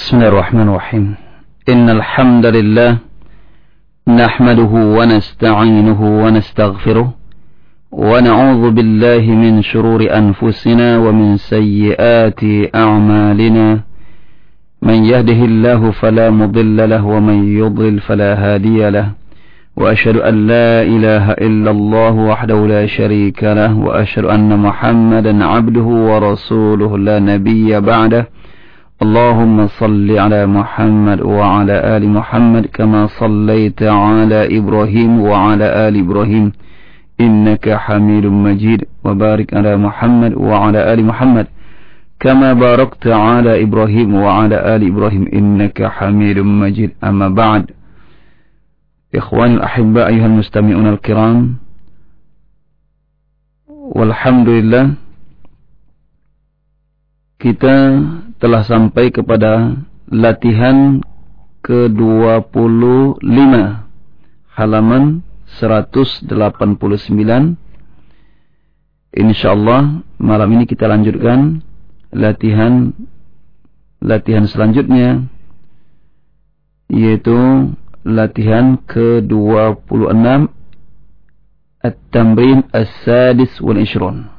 Bismillahirrahmanirrahim. Innal hamdalillah nahmaduhu wa nasta'inuhu wa nastaghfiruh wa na'udzu billahi min shururi anfusina wa min sayyiati a'malina. Man yahdihillahu fala mudilla lahu wa man yudlil fala hadiya lahu. Wa asyhadu an la ilaha illallah wahdahu la syarika lahu wa asyhadu anna Muhammadan 'abduhu wa rasuluhu la nabiyya ba'dahu. Allahumma salli ala Muhammad wa ala ali Muhammad kama sallaita ala Ibrahim wa ala ali Ibrahim innaka Hamidum Majid, wa barik ala Muhammad wa ala ali Muhammad kama barakta ala Ibrahim wa ala ali Ibrahim innaka Hamidum Majid. Amma ba'd. Ikhwanul ahibba ayyuhal mustami'un al-kiram, walhamdulillah kita telah sampai kepada latihan ke-25 halaman 189. Insyaallah malam ini kita lanjutkan latihan selanjutnya, yaitu latihan ke-26 At-Tamrin As-Sadis wal Ishrun.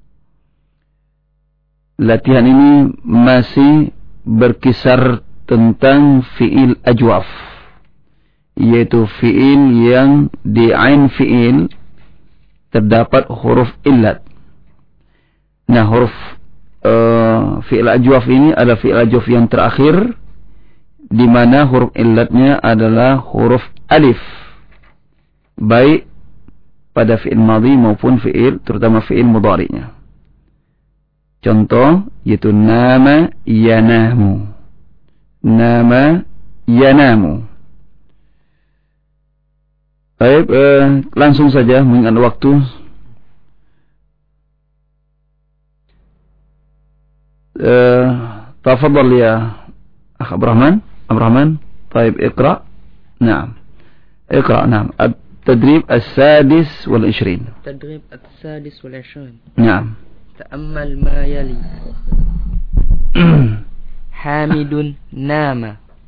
Latihan ini masih berkisar tentang fi'il ajwaf, yaitu fi'il yang di ain fi'il terdapat huruf illat. Nah, huruf fi'il ajwaf ini adalah fi'il ajwaf yang terakhir, di mana huruf illatnya adalah huruf alif, baik pada fi'il madhi maupun fi'il, terutama fi'il mudhari'nya. Contoh yaitu nama yanamu. Nama yanamu. Baik, langsung saja mengingat waktu. Tafadhal ya Akh Abdurrahman. Baik, iqra. Naam. Iqra, naam. At-tadrib as-sadis wal 20. Tadrib as-sadis wal 20. Naam. تأمل ما يلي. حامد نام.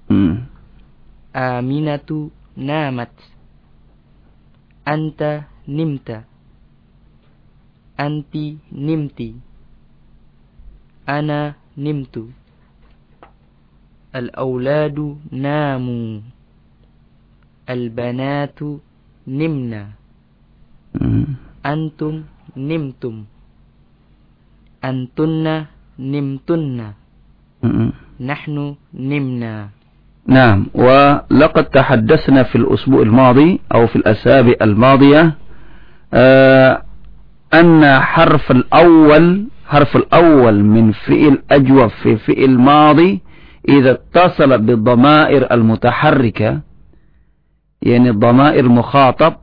آمنة نامت. أنت نمت. أنت نمت. أنا نمت. الأولاد ناموا. البنات نمنا. أنتم نمتم. أنتن نمتن. نحن نمنا. نعم. ولقد تحدثنا في الأسبوع الماضي أو في الأسابيع الماضية أن حرف الأول من فعل أجوف في فعل ماضي إذا اتصل بالضمائر المتحركة، يعني الضمائر مخاطب،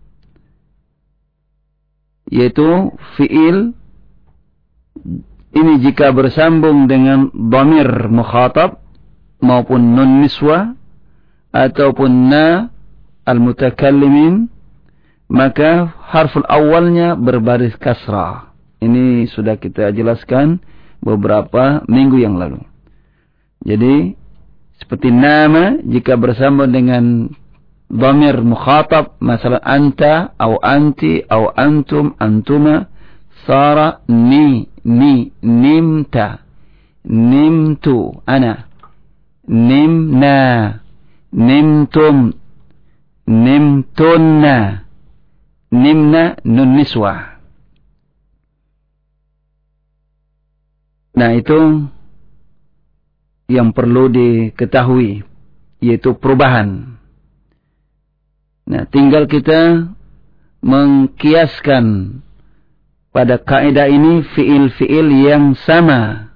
yaitu fi'il ini jika bersambung dengan dhamir mukhatab maupun nun niswa ataupun na al-mutakallimin, maka harful awalnya berbaris kasrah. Ini sudah kita jelaskan beberapa minggu yang lalu. Jadi seperti nama jika bersambung dengan dhamir mukhatab, masalah anta atau anti atau antum antuma, sara nimta, nimtu ana, nimna, nimtum, nimtunna, nimna nun niswah. Nah, itu yang perlu diketahui, yaitu perubahan. Nah, tinggal kita mengkiaskan pada kaidah ini fiil-fiil yang sama.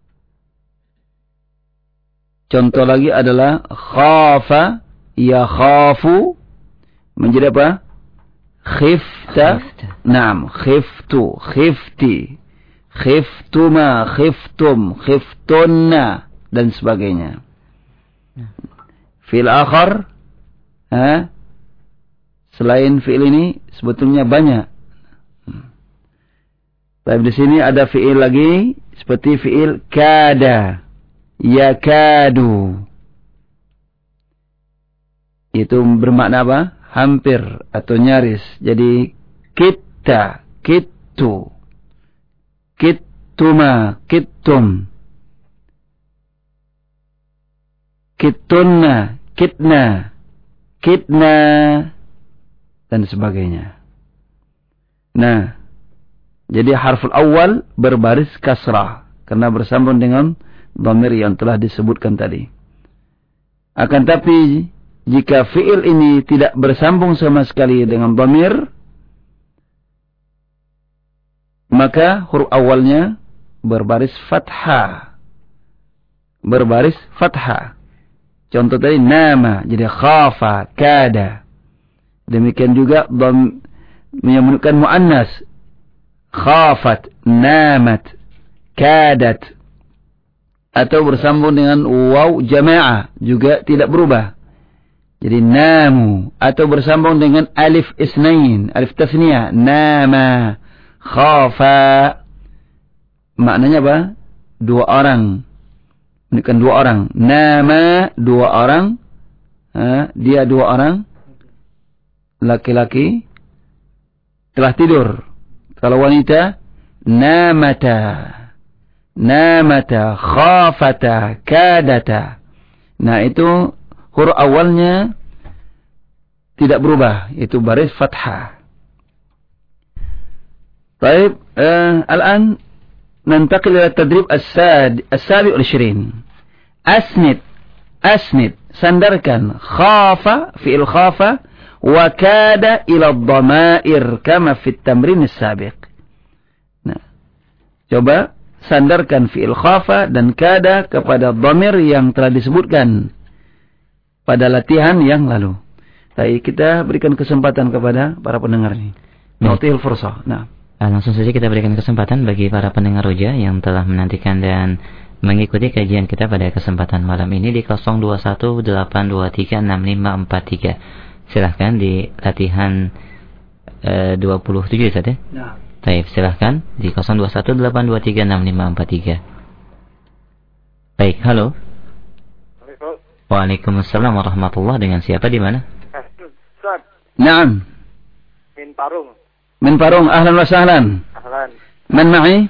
Contoh lagi adalah khafa, ya khafu menjadi apa? Khifta. Naam, khiftu, khifti, khiftuma, khiftum, khiftunna dan sebagainya. Fiil akhar, selain fiil ini sebetulnya banyak. Tapi di sini ada fiil lagi seperti fiil kada. yakadu. Itu bermakna apa? Hampir atau nyaris. Jadi kita, kitu, kituma, kitum, kitunna, kitna, kitna, dan sebagainya. Nah, jadi harful awal berbaris kasrah karena bersambung dengan dhamir yang telah disebutkan tadi. Akan tapi jika fi'il ini tidak bersambung sama sekali dengan dhamir, maka huruf awalnya berbaris fathah. Berbaris fathah. Contoh tadi nama, jadi khafa, kada. Demikian juga menyebutkan muannas, khafat, namat, kadat. Atau bersambung dengan waw jama'ah juga tidak berubah. Jadi namu, atau bersambung dengan alif isnain, alif tasniyah, nama, khafa. Maknanya apa? Dua orang. Menunjukkan dua orang. Nama, dua orang. Dia dua orang. Laki-laki telah tidur. Kalau wanita, namata. Namata, khafata, kadata. Nah, itu huruf awalnya tidak berubah, itu baris fathah. Baik, الآن ننتقل إلى التدريب السابع والعشرين. أسند, sandarkan khafa, fi'il khafa, wa kada ila dhamair kama fi at-tamrin as-sabiq. Nah, coba sandarkan fi'il khafa dan kada kepada dhamir yang telah disebutkan pada latihan yang lalu. Baik, kita berikan kesempatan kepada para pendengar ini. Nu'til fursah. Nah, langsung saja kita berikan kesempatan bagi para pendengar Roja yang telah menantikan dan mengikuti kajian kita pada kesempatan malam ini di 0218236543. Silahkan di latihan 27 saja. Nah. Baik, silahkan di 0218236543. Baik, halo. Waalaikumsalam warahmatullahi. Dengan siapa di mana? Ustaz. Naam. Min Parung. Min Parung, ahlan wa sahlan. Ahlan. Man ma'i?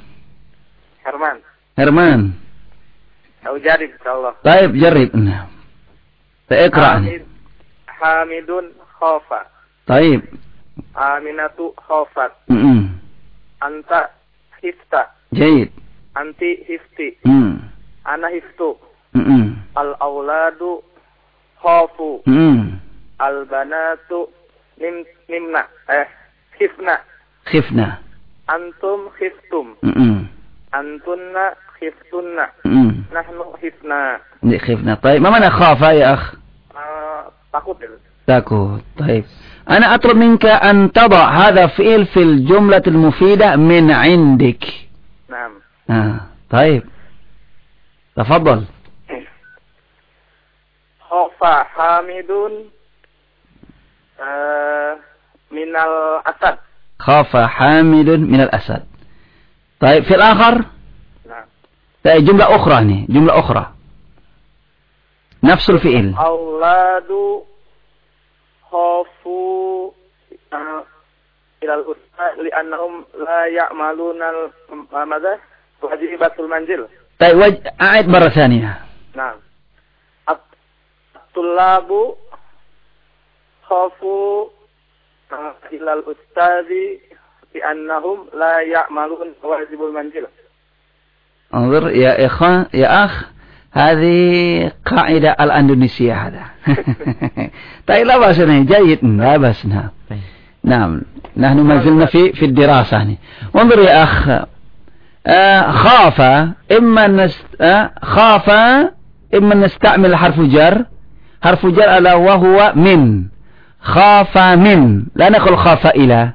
Herman. Aku jarib insyaallah. Baik, jarib. Iqra. Hamidun khafa. Baik. Aminatu khafat. Anta hifta. Jaid. Anti hifti. Ana hiftu. Al-auladu khafu. Al-banatu nimna. Khifna. Antum khiftum. Antunna khiftunna. Nahnu khifna. Khifna. Baik, ma mana khafa ya akh? Takut. Takut. Baik. أنا أطلب منك أن تضع هذا فعل في الجملة المفيدة من عندك. نعم. طيب. تفضل. خاف حامد من الأسد. خاف حامد من الأسد. طيب في الآخر. نعم. طيب جملة أخرى هنا. جملة أخرى. نفس الفعل. أولاد khafu ilal ustaz li'annahum la ya'maluna madza wajibatul manzil. طيب أعد مرة ثانية. نعم. الطلاب khafu ilal ustaz li'annahum la ya'maluna wajibul manzil. انظر يا إخوان يا أخ، هذه قاعدة الأندونيسية هذا. طيب لا بأس، جيد، لا بأس. نعم، نحن ما زلنا في الدراسة. وانظر يا أخ، خاف إما نستعمل حرف جر ألا وهو من. خاف من، لا نقول خاف إلى.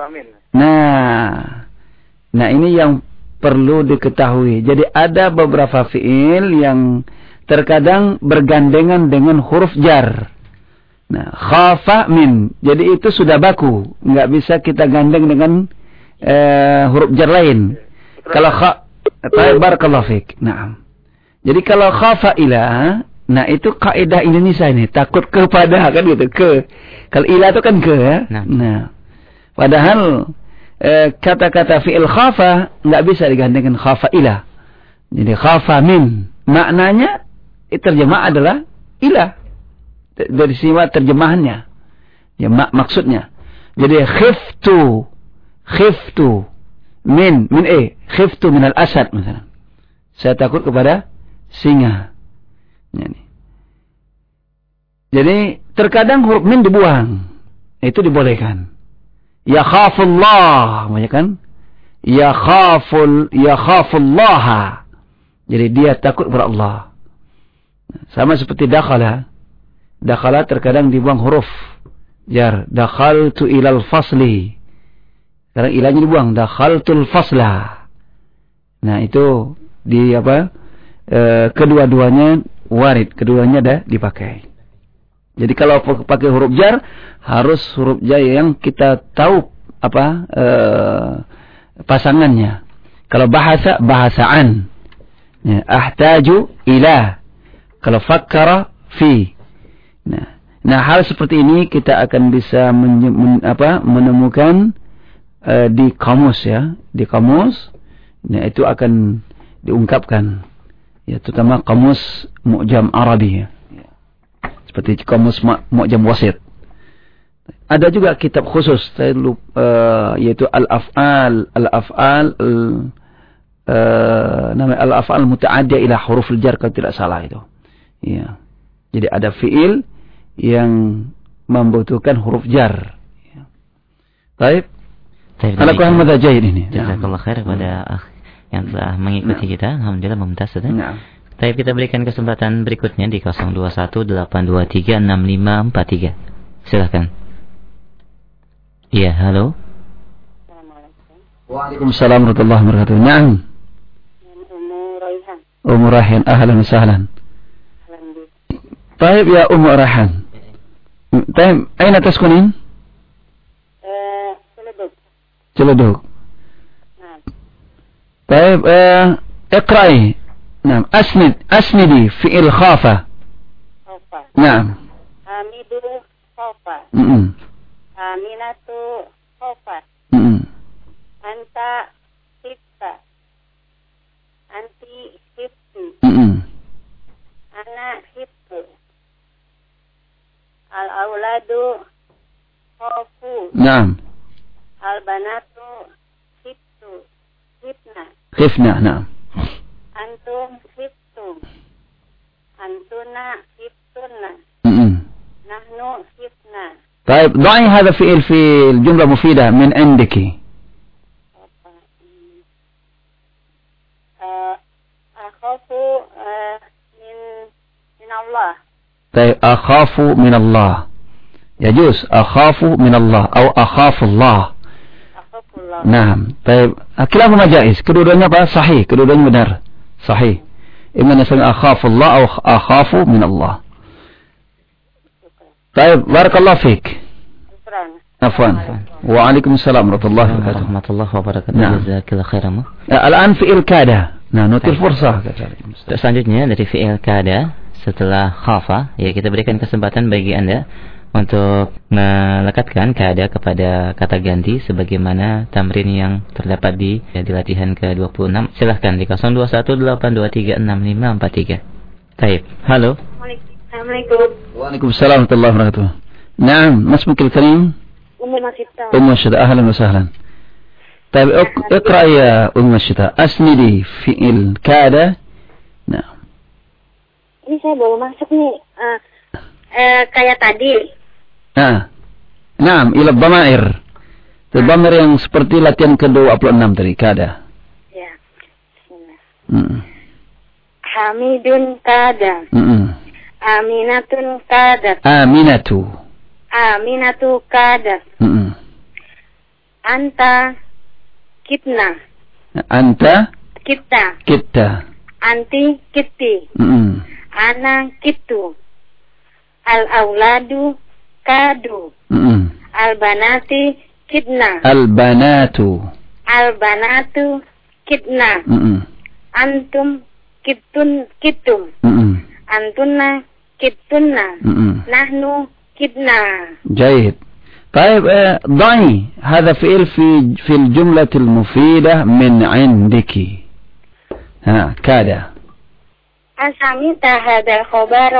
Nah ini yang perlu diketahui. Jadi ada beberapa fiil yang terkadang bergandengan dengan huruf jar. Nah, khafa min. Jadi itu sudah baku, nggak bisa kita gandeng dengan huruf jar lain. Kalau barakallahu fik. Naam. Jadi kalau khafa ila, nah itu kaidah Indonesia ini, takut kepada kan gitu, ke. Kalau ila itu kan ke ya. Nah. Padahal kata-kata fi'il khafa enggak bisa digantikan khafa ila. Jadi khafa min, maknanya terjemah adalah ila. Dari sini terjemahannya. Ya maksudnya. Jadi khiftu min khiftu min al-asad misalnya. Saya takut kepada singa. Jadi terkadang huruf min dibuang. Itu dibolehkan. Ya khafullah, banyak kan? Ya khafullah. Jadi dia takut kepada Allah. Sama seperti dakhala. Dakhala terkadang dibuang huruf jar. Dakhaltu ilal fasli. Sekarang ilahnya dibuang. Dakhaltul fasla. Nah itu di apa? Kedua-duanya warid. Keduanya ada dipakai. Jadi kalau pakai huruf jar, harus huruf jar yang kita tahu apa pasangannya. Kalau bahasa, bahasaan. Ya, ahtaju ila. Kalau fakkara fi. Nah hal seperti ini kita akan bisa menemukan di kamus ya, di kamus. Nah itu akan diungkapkan. Ya terutama kamus Mu'jam Arabi ya. Seperti kamus Mu'jam Wasit. Ada juga kitab khusus yaitu al-af'al namanya al-af'al muta'addiya ila hurufil jar kalau tidak salah itu. Ya. Jadi ada fiil yang membutuhkan huruf jar. Ya. Baik. Ala kuhan madzajaid ini. Jazakallahu khair kepada yang telah mengikuti kita. Alhamdulillah mumtaz sudah. Baik, kita berikan kesempatan berikutnya di 0218236543. Silakan. Iya, halo. Waalaikumsalam warahmatullahi wabarakatuh. Naam. Ummu Rayhan, ahlan wa sahlan. طيب يا أم ريحان. طيب أين تسكنين؟ جلدوك. نعم. طيب اقرأي. نعم أسندي فعل خافة. نعم. حميد خافة. آمنة خافة. أنت خفت. أنت خفت. أنا خفت. Al-auladu khafu. Naam. Al-banatu khifna. Khifna, naam. Antum khiftum. Antuna khiftunna. Nahnu khifna. طيب ضعي هذا فعل في الجملة مفيدة من عندك. أخاف من الله. طيب أخاف من الله يجوز أخاف من الله أو أخاف الله. نعم. طيب كلاهما جائز. kedua-duanya apa? Sahih. Kedua-duanya benar. Sahih. إما نسمي أخاف الله أو أخاف من الله. طيب بارك الله فيك. عفوا. وعليكم السلام ورحمة الله وبركاته. نعم. جزاkallahu khairan. الآن فعل كاد. Nah, nutil fursah. Selanjutnya dari fi'il kada setelah khafa, ya kita berikan kesempatan bagi Anda untuk melekatkan kada kepada kata ganti sebagaimana tamrin yang terdapat di latihan ke-26. Silahkan di 0218236543. Baik. Halo. Assalamualaikum. Waalaikumsalam warahmatullahi wabarakatuh. Naam, masmukil karim? Ummu Masita. Ummu Masita, ahlan wa sahlan. طيب اقرأ يا أم الشتاء أسندي فعل كاد. Nah. Ini saya baru masuk nih kayak tadi. Naam, ila dhamair. Dhamair yang seperti latihan ke-26 tadi, kada. Ya. Hamidun kada. Aminatun kada. Aminatu kada. Anta kitna. Anta kita. Anti kitti. Ana kitu. Al-auladu kadu. Al-banati kidna. Al-banatu kidna. Antum kittum. Antunna kittunna. Nahnu kitna. جيد. طيب ضعي هذا فعل في الجملة المفيدة من عندك. ها كاد. أسمعت هذا الخبر.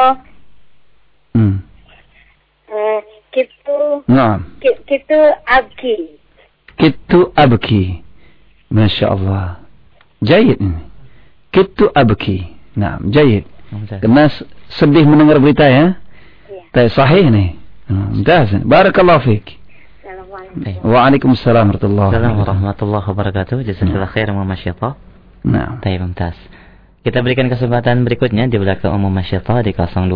نعم. كنت أبكي. كنت أبكي. ما شاء الله. جيد. كنت أبكي. نعم جيد. الناس sedih mendengar berita ya. Iya. Sahih nih. Mumtaz. Barakallahu fiik. Waalaikumsalam warahmatullahi wabarakatuh. Jazakallahu khairan wa masyaallah. Nah. Baik, mumtaz. Kita berikan kesempatan berikutnya di belakang umum masyaallah di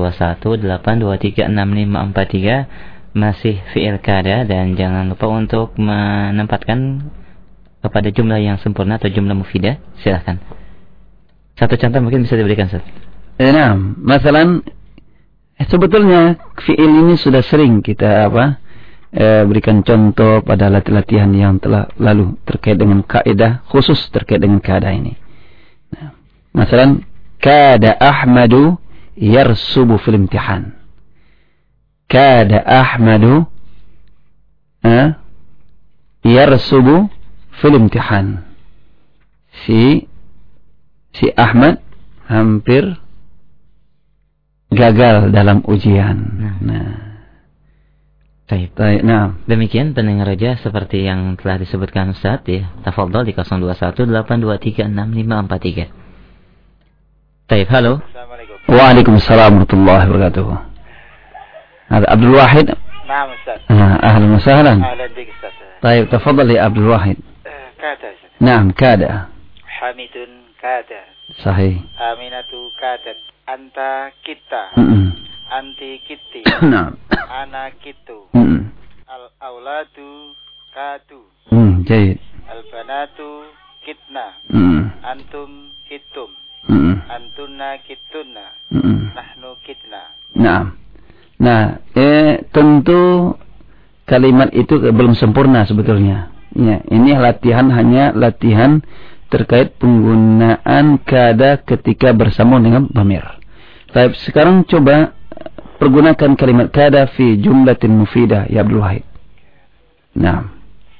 0218236543 masih fi'il kada, dan jangan lupa untuk menempatkan kepada jumlah yang sempurna atau jumlah mufidah. Silakan. Satu contoh mungkin bisa diberikan, Ustaz. Nah, masalan sebetulnya fi'il ini sudah sering kita berikan contoh pada latihan yang telah lalu terkait dengan kaidah khusus terkait dengan kada ini. Nah, masalan kada Ahmadu yarsubu fil imtihan. Kada Ahmadu yarsubu fil imtihan. Si Ahmad hampir gagal dalam ujian. Nah. Demikian pendengar Roja seperti yang telah disebutkan Ustaz ya. Tafadhol di 0218236543. Baik, halo. Assalamualaikum. Waalaikumsalam warahmatullahi wabarakatuh. Ada Abdul Wahid. Naam Ustaz. Ahlan wa sahlan. Ahlan bik Ustaz. Baik, tafadhal ya Abdul Wahid. Kada. Naam, kada. Hamidun kada. Sahih. Aminatu kadat. Anta kita. Anti kitti. Naam. Ana kitu. Al-auladu kadu. Jayid. Al-banatu kitna. Antum kittum. Antunna kittunna. Nahnu kitna. Naam. Nah, tentu kalimat itu belum sempurna sebetulnya. Ya, ini hanya latihan terkait penggunaan kada ketika bersambung dengan dhamir. Baik, sekarang coba pergunakan kalimat kada fi jumlatin mufidah ya Abdul Wahid. Nah.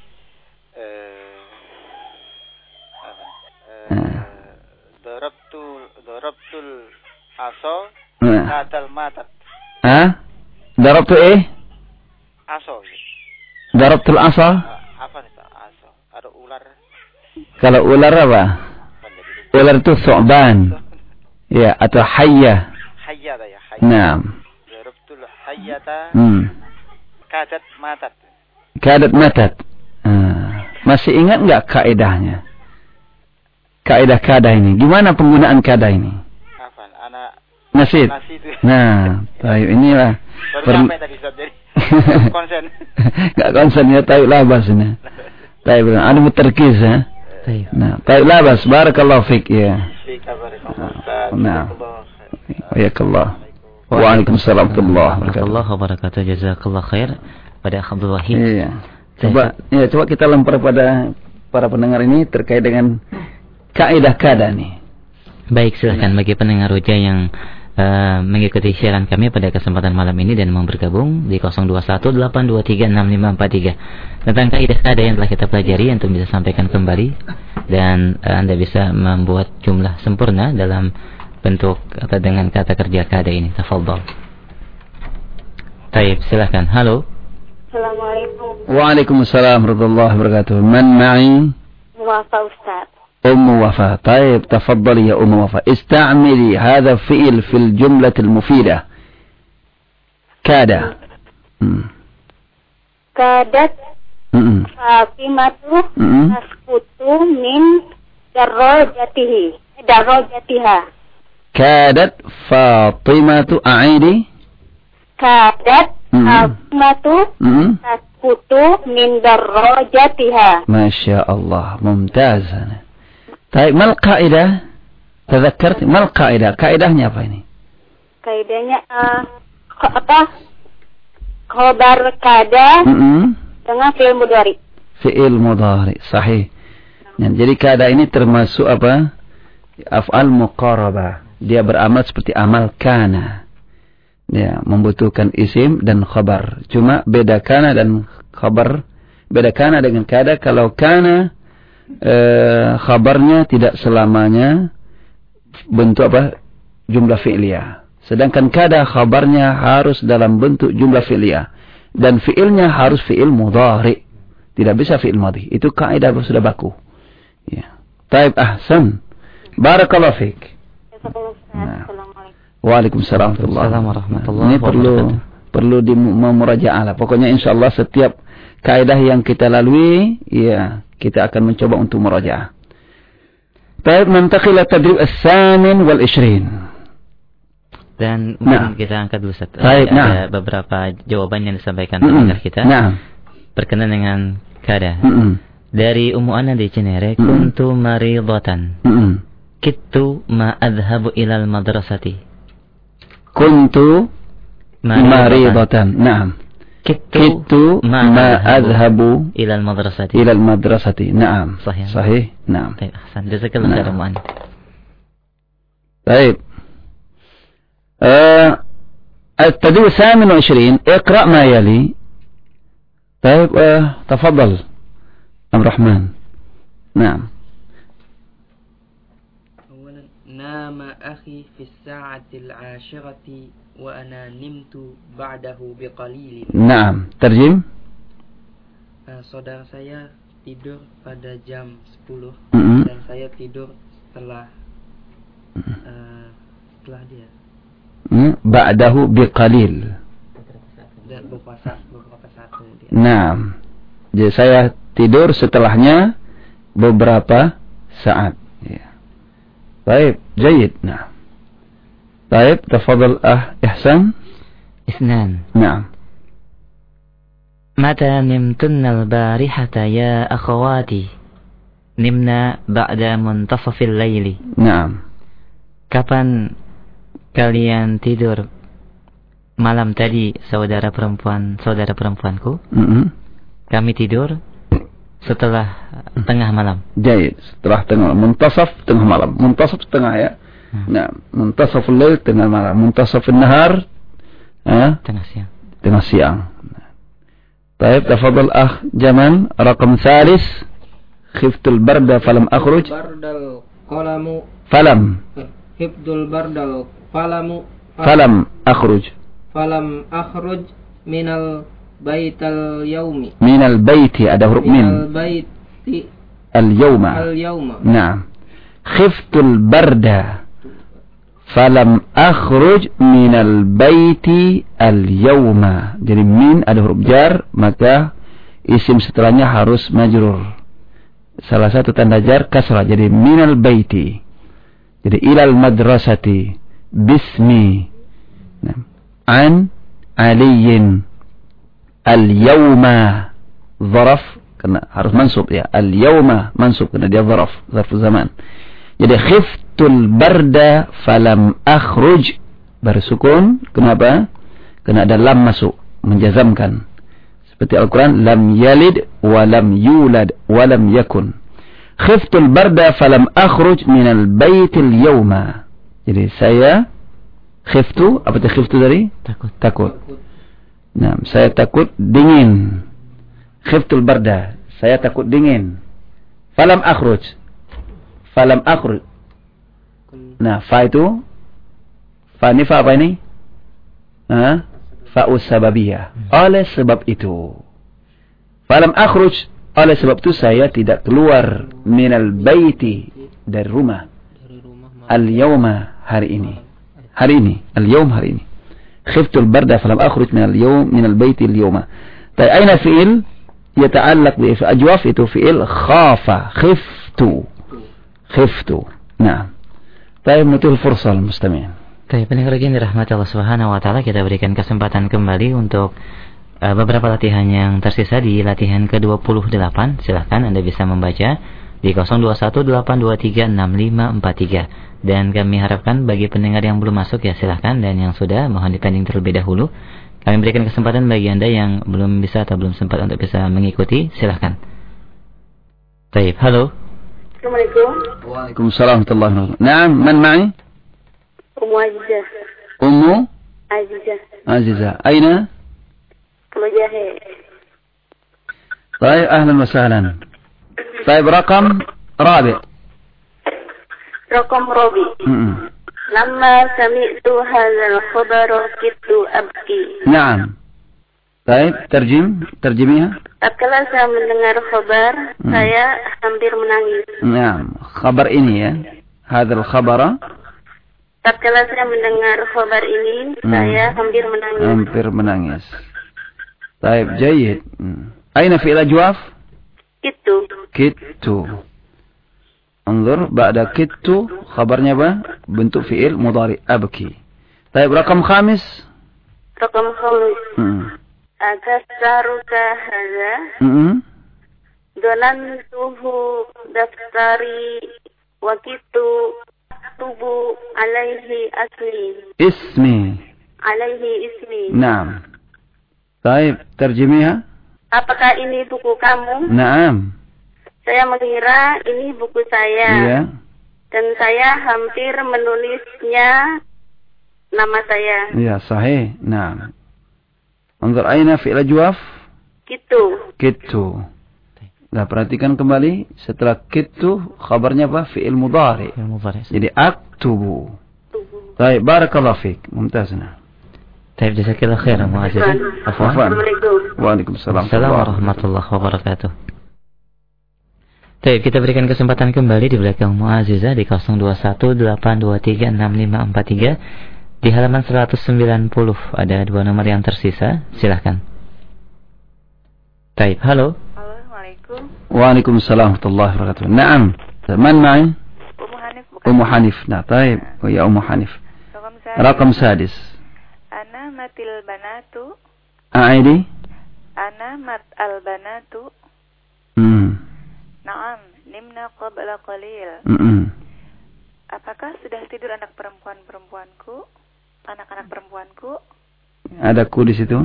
Darabtul aso katal matat. Darabtu aso. Darabtul asa? Apa nih aso? Ada ular. Kalau ular apa? Ular itu thu'ban. Ya, atau hayya. Hayya ya, hayya. Naam. Darabtul hayyata. Kadat matat. Kadat matat. Masih ingat enggak kaidahnya? Kaidah kada ini. Gimana penggunaan kada ini? Afan, anak nasid. Nah, baik, inilah. Sampai tadi Ustaz. Konsen. Enggak konsen ya, tahu labasnya. Baik, anu mutarkiz ya. Nah, baik labas. Barakallahu fik ya. Nah. Wayakallah. Waalaikumsalam warahmatullahi wabarakatuh. Jazakallah khair pada Abdul Wahid. Iya. Coba kita lempar pada para pendengar ini terkait dengan kaidah kada nih. Baik, silakan bagi pendengar Roja yang mengikuti siaran kami pada kesempatan malam ini dan mau bergabung di 0218236543 tentang kaidah kada yang telah kita pelajari, untuk bisa sampaikan kembali dan Anda bisa membuat jumlah sempurna dalam bentuk atau dengan kata kerja kada ini. Tafadhol. Baik, silakan. Halo. Assalamualaikum. Waalaikumsalam warahmatullahi wabarakatuh. Man ma'i? Wafa Ustaz. وفاء. طيب تفضلي يا وفاء. استعملي هذا فعل في الجملة المفيدة. كاد. كادت فاطمة تسقط من درجتها. كادت فاطمة أعيدي. كادت فاطمة تسقط من درجتها. ما شاء الله، ممتاز. طيب ما القاعدة؟ تذكرت ما القاعدة؟ قاعدahnya apa ini? Kaidahnya khabar kada dengan fi'il mudhari. Fi'il mudhari, sahih. Nah, jadi kada ini termasuk apa? af'al muqarabah. Dia beramal seperti amal kana. Ya, membutuhkan isim dan khabar. Cuma beda kana dan khabar. Beda kana dengan kada. Kalau kana khabarnya tidak selamanya bentuk apa? Jumlah fi'liyah. Sedangkan kada khabarnya harus dalam bentuk jumlah fi'liyah. Dan fi'ilnya harus fi'il mudhari. Tidak bisa fi'il madhi. Itu kaidah sudah baku. Ya. Taib ahsan. Barakallahu fiik. Waalaikumsalam warahmatullahi wabarakatuh. Ini perlu memurajaah. Pokoknya insyaallah setiap kaidah yang kita lalui, ya, kita akan mencoba untuk murajaah. Baik, nantaqil tadrib as-samin wal 20. Dan mungkin kita angkat dulu ada beberapa jawaban yang disampaikan pendengar kita. Berkenaan dengan kada. Dari Ummu Ana di Cinere, kuntu maridatan. Kittu ma adhabu ilal madrasati. Kuntu maridatan. Naam. Kittu ma adhabu ilal madrasati. Ilal madrasati. Naam. Sahih. Naam. Baik, ahsan. Jazakallahu khairan Ummu Ana. Baik. التدريب 28 اقرأ ما يلي. طيب تفضل عبد الرحمن. نعم. أولا نام أخي في الساعة 10 وأنا نمت بعده بقليل. نعم. ترجم. Saudara saya tidur pada jam 10 dan saya tidur setelah dia. Ba'dahu biqalil. Dan beberapa saat dia. Nah, jadi saya tidur setelahnya beberapa saat. Ya. Baik, jayyid. Nah. Baik, tafadhal Ihsan. Isnan. Naam. Mata nimtunna al-barihata ya akhawati? Nimna ba'da muntasafil laili. Naam. Kapan kalian tidur malam tadi, saudara perempuanku? Kami tidur setelah tengah malam. Jaid, setelah tengah malam. Muntasaf tengah malam. Muntasaf tengah ya. Nah, muntasaful lail tengah malam. Muntasaful nahar tengah siang. Tengah siang. Baik, tafadhal Jamal, raqam thalith. Khiftul barda falam akhruj. Bardal qalamu. Falam. Khiftul bardal falam akhruj minal baital yaumi. Minal baiti ada huruf min. Minal baiti al-yawma. Naam. Khiftul barda falam akhruj minal baiti al-yawma. Jadi min ada huruf jar, maka isim setelahnya harus majrur. Salah satu tanda jar kasrah, jadi minal baiti. Jadi ilal madrasati bismi an aliyin al-yawma zaraf, karena harus mansub ya, al-yawma mansub karena dia zaraf zaman. Jadi khiftul barda falam akhruj bersukun. Kenapa? Karena ada lam masuk menjazamkan, seperti Al-Quran lam yalid wa lam yulad wa lam yakun. Khiftul barda falam akhruj minal baitil yawma. Jadi saya khiftu, apa itu khiftu dari? Takut. Nah, saya takut dingin. Khiftul barda, saya takut dingin. Falam akhruj. Nah, fa itu fa ini fa apa ini? Fa'us sababiyah. Oleh sebab itu. Falam akhruj, oleh sebab itu saya tidak keluar minal baiti, dari rumah. Al-yawma, hari ini. Al-yawm, hari ini. Khiftul barda falam akhruj minal baiti al-yawma. Tapi aina fi'il yata'allaq bi ajwaf, itu fi'il khafa. Khiftu. Nah. Tapi nutul fursal mustami'in. Baik, pendengar yang dirahmati Allah Subhanahu wa taala, kita berikan kesempatan kembali untuk beberapa latihan yang tersisa di latihan ke-28. Silahkan Anda bisa membaca di 0218236543. Dan kami harapkan bagi pendengar yang belum masuk ya silahkan, dan yang sudah mohon dipending terlebih dahulu. Kami berikan kesempatan bagi Anda yang belum bisa atau belum sempat untuk bisa mengikuti, silahkan. Baik, halo. Assalamualaikum. Waalaikumsalam warahmatullahi wabarakatuh. Naam, man ma'i? Ummu Azizah. Ummu Azizah. Aina? Mujahid. طيب أهلا وسهلا. طيب رقم رابع. رقم رابع. لما سمعت هذا الخبر كدت أبكي. نعم. طيب ترجميها. Tatkala saya mendengar kabar, saya hampir menangis. نعم. خبر ini ya. هذا الخبر. Tatkala saya mendengar kabar ini, saya hampir menangis. Hampir menangis. طيب جيد. أين فعل جواف؟ كدت. انظر بعد كدت خبرnya apa? Bentuk fi'il mudhari abki. طيب رقم خامس. رقم خامس. أكثرك هذا. ظننته دفتري وكدت أكتب عليه اسمي. نعم. طيب ترجميها. Apakah ini buku kamu? نعم. Saya mengira ini buku saya. Iya. Dan saya hampir menulisnya nama saya. Iya, sahih. Naam. Anzur aina fi'il jawaf? Kitu. Nah, perhatikan kembali setelah kitu khabarnya apa? Fi'il mudhari. Jadi aktubu. Baik, barakallahu fiik. Mumtazna. Taib, jazakallahu khairan mu'azzizan. Afwan. Waalaikumsalam. Assalamualaikum warahmatullahi wabarakatuh. Taib, kita berikan kesempatan kembali di belakang Mu'azzizah di 0218236543 di halaman 190. Ada 2 nomor yang tersisa. Silahkan. Taib, halo. Assalamualaikum. Waalaikumsalam warahmatullahi wabarakatuh. Naam. Man ma'i? Ummu Hanif. Nah, taib. Ya Ummu Hanif. Raqam sadis. Ana matil banatu. A'idi. Ana mat al banatu. Naam, nimna qabla qalil. Apakah sudah tidur anak anak-anak perempuanku? Ada ku di situ?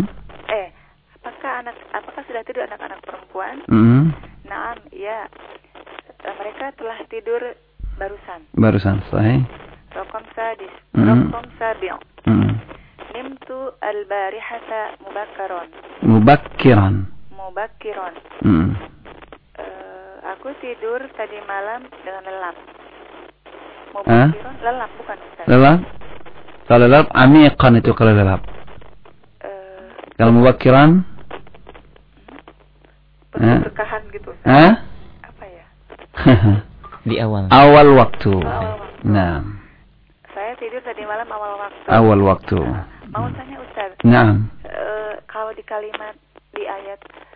Apakah sudah tidur anak-anak perempuan? Naam, ya. Mereka telah tidur barusan. Sahih. Raqam sadis. Raqam sabi'. Nimtu al-barihata mubakkiran. Aku tidur tadi malam dengan lelap. Mubakkiran, lelap bukan Ustaz. Lelap? Kalau lelap amiqan itu kalau lelap. Kalau mubakkiran? Berkahan gitu. Apa ya? Di awal. Awal waktu. Nah. Saya tidur tadi malam awal waktu. Mau tanya Ustaz. Nah. Kalau di kalimat di ayat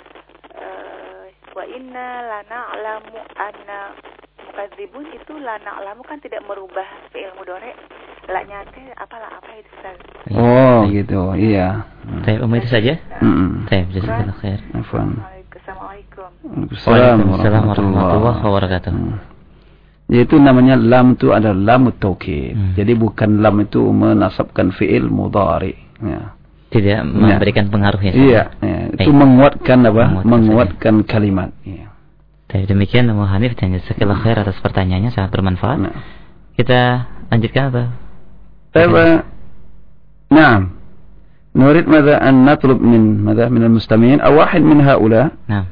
wa inna lana'lamu anna mukadzibun, itu lana'lamu kan tidak merubah fi'il mudhari. La-nya apa itu Ustaz? Oh, gitu. Iya. Baik, itu saja. Baik, jazakallahu khair. Afwan. Assalamualaikum. Waalaikumsalam warahmatullahi wabarakatuh. Yaitu namanya lam itu adalah lam taukid. Jadi bukan lam itu menasabkan fi'il mudhari. Ya. Tidak memberikan pengaruhnya. Iya, itu menguatkan apa? Menguatkan kalimat. Iya. Demikian Ummu Hanif, dan jazakallahu khair atas pertanyaannya, sangat bermanfaat. Kita lanjutkan apa? Naam. نريد ماذا أن نطلب من المستمعين أو واحد من هؤلاء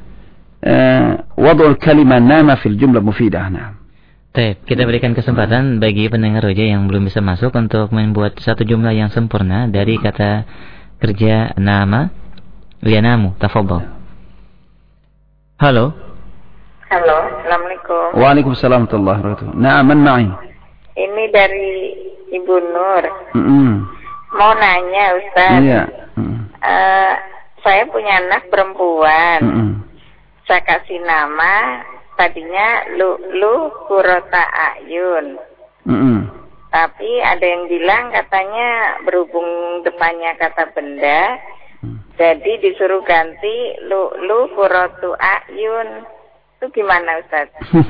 وضع الكلمة نام في الجملة مفيدة. نعم. Baik, kita berikan kesempatan bagi pendengar roja yang belum bisa masuk untuk membuat satu jumlah yang sempurna dari kata kerja nama. Yanamu, tafadhal. Halo. Assalamualaikum. Waalaikumsalam warahmatullahi wabarakatuh. Naam, man ma'i? Ini dari Ibu Nur. Mau nanya Ustaz. Iya. Saya punya anak perempuan. Saya kasih nama tadinya Lu Qurrata Ayun. Tapi ada yang bilang katanya berhubung depannya kata benda, jadi disuruh ganti Lu Qurratu Ayun. Itu gimana Ustaz?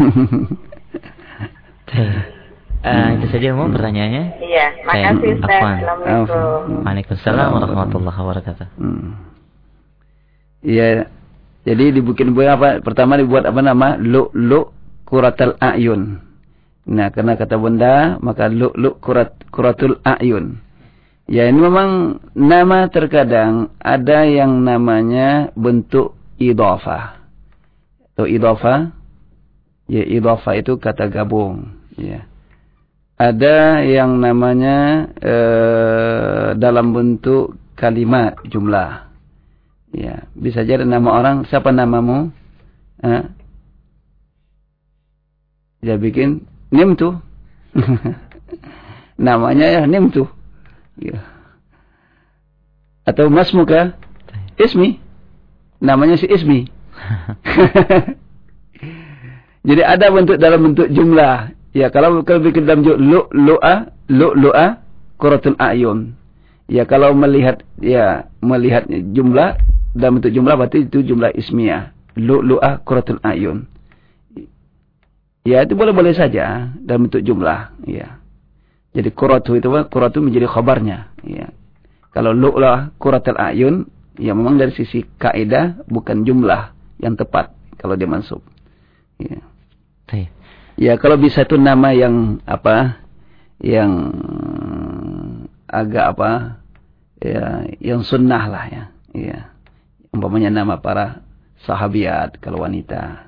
Itu saja mau pertanyaannya. Iya, makasih Ustaz. Assalamualaikum. Waalaikumsalam warahmatullahi wabarakatuh. Iya. Jadi dibikin apa? Pertama dibuat apa nama? Lu quratul a'yun. Nah, karena kata benda, maka lu'lu' quratul a'yun. Ya, ini memang nama terkadang ada yang namanya bentuk idhafah. Atau idhafah, ya idhafah itu kata gabung. Ya. Ada yang namanya dalam bentuk kalimat jumlah. Ya, bisa jadi nama orang, siapa namamu? Dia bikin Nimtu. Namanya ya Nimtu. Ya. Atau masmuka Ismi. Namanya si Ismi. Jadi ada bentuk dalam bentuk jumlah. Ya, kalau bikin dalam lu'lu'a quratul a'yun. Ya, kalau melihat jumlah dalam bentuk jumlah berarti itu jumlah ismiyah. Lu'lu'a quratul a'yun. Ya, itu boleh-boleh saja dalam bentuk jumlah, ya. Jadi quratu menjadi khabarnya, ya. Kalau lu'lu'a quratul a'yun, ya memang dari sisi kaidah bukan jumlah yang tepat kalau dia mansub. Ya. Ya, kalau bisa itu nama yang yang agak ya, yang sunnah lah ya. Ya. Umpamanya nama para sahabiat kalau wanita.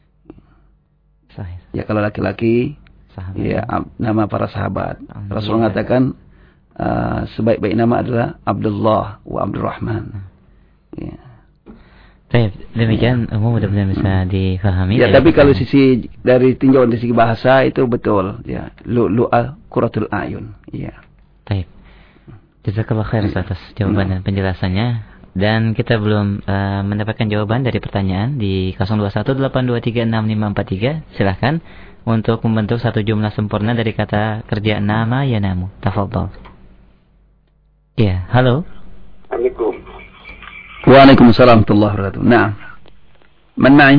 Ya, kalau laki-laki ya nama para sahabat. Rasul mengatakan sebaik-baik nama adalah Abdullah wa Abdurrahman. Ya. Baik, demikian mudah-mudahan bisa difahami. Ya, tapi kalau dari tinjauan dari segi bahasa itu betul ya. Lu'lu'a quratul a'yun. Iya. Baik. Jazakallahu khair atas jawaban dan penjelasannya. Dan kita belum mendapatkan jawaban dari pertanyaan di 0218236543. Silahkan untuk membentuk satu jumlah sempurna dari kata kerja nama yanamu. Tafadhol. Ya, halo. Assalamualaikum. Waalaikumsalam warahmatullahi wabarakatuh. Naam. Man ma'i?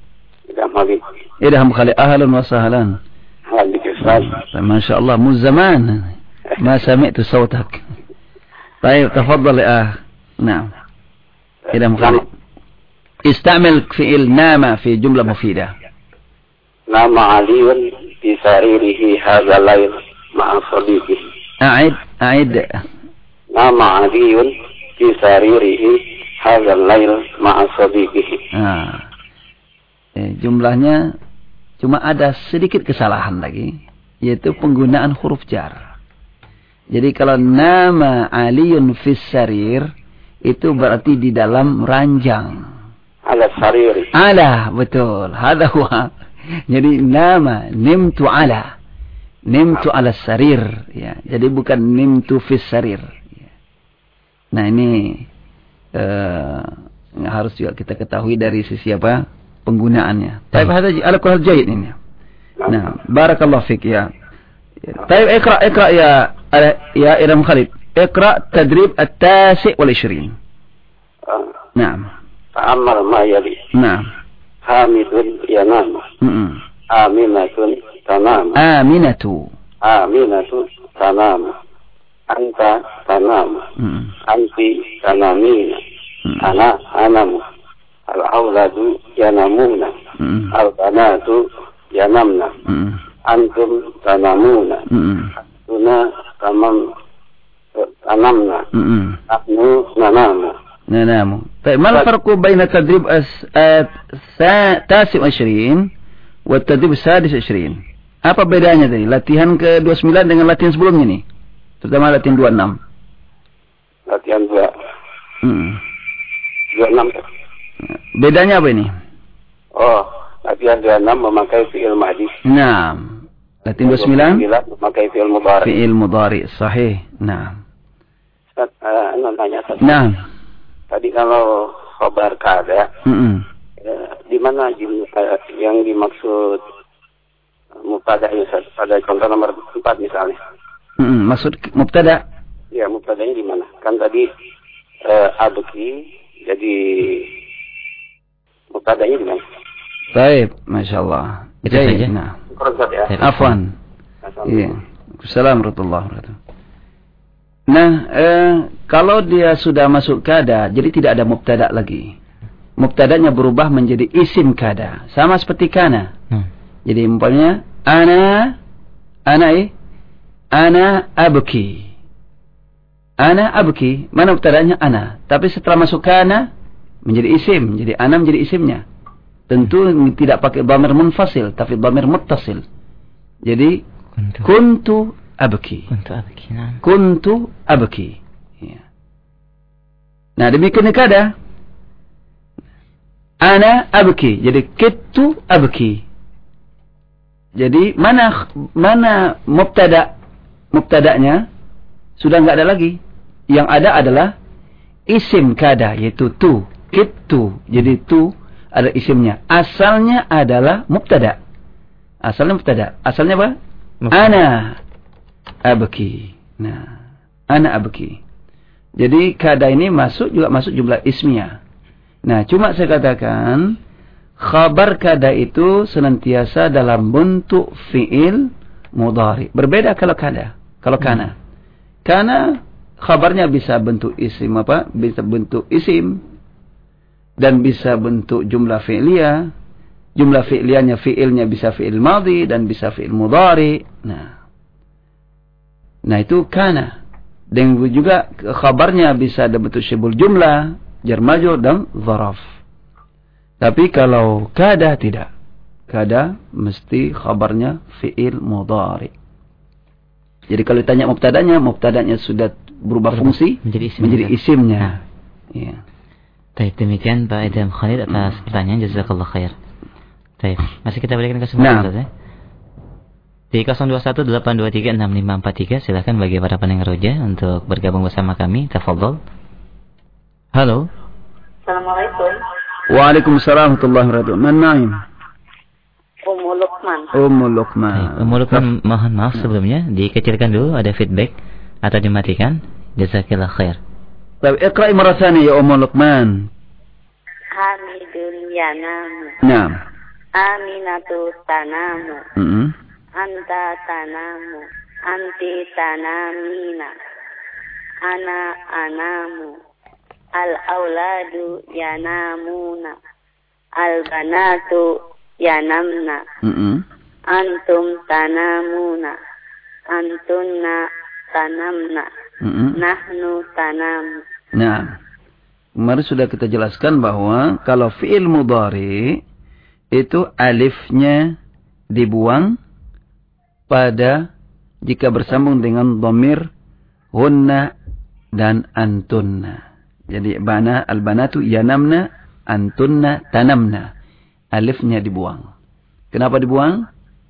Idham Khalid. Ahlan wa sahlan. ما شاء الله مو زمان ما سمعت صوتك. طيب تفضل يا نعم. إذا مخالف استعمل فعل نام في جملة مفيدة. نام علي في سريره هذا الليل مع صديقه. أعد. نام علي في سريره هذا الليل مع صديقه. Jumlahnya cuma ada sedikit kesalahan lagi, yaitu penggunaan huruf jar. Jadi kalau nama Aliun fis sarir itu berarti di dalam ranjang. Ala sarir. Ala, betul. Hada huwa. Jadi nama nimtu ala sarir. Ya, jadi bukan nimtu fis sarir. Ya. Nah ini harus juga kita ketahui dari sisi apa penggunaannya. Tapi hada ala kulli jayyid ini. Nah, barakallahu fik ya. طيب اقرأ يا إرم خالد اقرأ تدريب 29. نعم. تأمل ما يلي. نعم. حامد ينام. آمنة تنام. آمنة تنام. أنت تنام. أنت تنامين. أنا أنام. الأولاد ينامون. البنات ينامن. Antum tanamuna. Tuna tanamna. Nahnu nanamu. طيب ما الفرق بين التدريب 29 والتدريب 26? Apa bedanya tadi? Latihan ke-29 dengan latihan sebelumnya nih? Terutama latihan 26. Latihan 26. Bedanya apa ini? Oh, latihan 26 memakai fi'il mahdi. Nah, latihan 29 memakai fi'il mudhari. Fi'il mudhari, sahih. Nah. Ustaz, nanya Ustaz. Nah. Tadi kalau khabar kada, di mana yang dimaksud mubtada'nya Ustaz? Pada contoh nomor 4 misalnya. Maksud mubtada'? Ya, mubtada'nya di mana? Kan tadi abki, jadi mubtada'nya di mana? Baik, Masya Allah. Itu saja. Nah. Afwan. Iya. Assalamualaikum warahmatullahi wabarakatuh. Nah, kalau dia sudah masuk kada, jadi tidak ada mubtada lagi. Mubtadanya berubah menjadi isim kada, sama seperti kana. Jadi umpamanya ana abki. Ana abki, mana mubtada'nya ana. Tapi setelah masuk kana menjadi isim. Jadi ana menjadi isimnya. Tentu tidak pakai dhamir munfasil, tapi dhamir muttasil. Jadi kuntu abki. Kuntu abki. Ya. Nah, demikian kada. Ana abki. Jadi kittu abki. Jadi mana mubtada'nya sudah enggak ada lagi. Yang ada adalah isim kada, yaitu tu, kittu. Jadi tu ada isimnya. Asalnya adalah mubtada. Asalnya apa? Ana abki. Nah, ana abki. Jadi kada ini masuk jumlah ismiyah. Nah, cuma saya katakan khabar kada itu senantiasa dalam bentuk fi'il mudhari. Berbeda kalau kada. Kalau kana. Kana khabarnya bisa bentuk isim apa? Bisa bentuk isim dan bisa bentuk jumlah fi'liyah. Jumlah fi'liyahnya fi'ilnya bisa fi'il madhi dan bisa fi'il mudhari. Nah itu kana. Dan juga khabarnya bisa ada bentuk syibul jumlah, jar majrur dan dzaraf. Tapi kalau kada tidak. Kada mesti khabarnya fi'il mudhari. Jadi kalau ditanya mubtadanya sudah berubah fungsi menjadi isimnya. Ya. Baik, demikian Pak Idham Khalid atas pertanyaan, jazakallah khair. Baik, masih kita berikan kesempatan ya. Di 0218236543 silakan bagi para pendengar Roja untuk bergabung bersama kami. Tafadhol. Halo. Assalamualaikum. Waalaikumsalam warahmatullahi wabarakatuh. Man ma'in? Ummu Luqman. Ummu Luqman, mohon maaf sebelumnya dikecilkan dulu, ada feedback atau dimatikan. Jazakallah khair. Baik, iqra'i marah tsaniya ya Ummu Luqman. Hamidun yanamu. Naam. Aminatu tanamu. Anta tanamu. Anti tanamina. Ana anamu. Al-auladu yanamuna. Al-banatu yanamna. Antum tanamuna. Antunna tanamna. Nahnu tanam. Nah, kemarin sudah kita jelaskan bahwa kalau fi'il mudhari itu alifnya dibuang pada jika bersambung dengan dhamir hunna dan antunna. Jadi al-banatu yanamna, antunna tanamna. Alifnya dibuang. Kenapa dibuang?